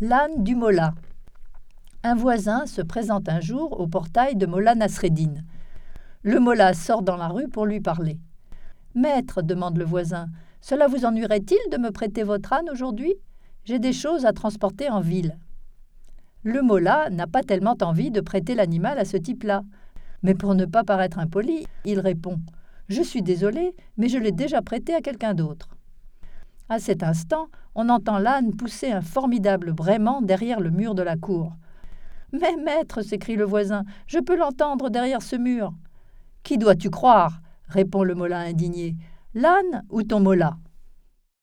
L'âne du Mollah. Un voisin se présente un jour au portail de Mollah Nasreddin. Le Mollah sort dans la rue pour lui parler. « Maître, demande le voisin, cela vous ennuierait-il de me prêter votre âne aujourd'hui ? J'ai des choses à transporter en ville. » Le Mollah n'a pas tellement envie de prêter l'animal à ce type-là. Mais pour ne pas paraître impoli, il répond « Je suis désolé, mais je l'ai déjà prêté à quelqu'un d'autre. » À cet instant, on entend l'âne pousser un formidable braiement derrière le mur de la cour. « Mais maître, s'écrie le voisin, je peux l'entendre derrière ce mur. »« Qui dois-tu croire ?» répond le Mollah indigné. « L'âne ou ton Mollah ?»